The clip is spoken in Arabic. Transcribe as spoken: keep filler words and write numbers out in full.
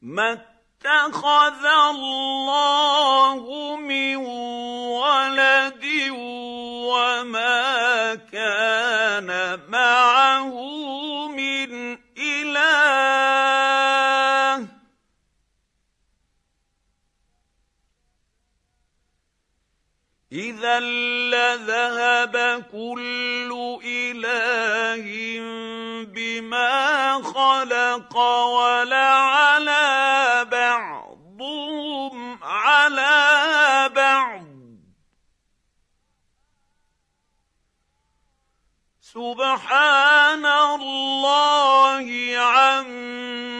ما اتخذ الله من ولد وما كان معه من إله إذا لذهب كل إله بما خلق ولعلى بعضهم على بعض سبحان الله عما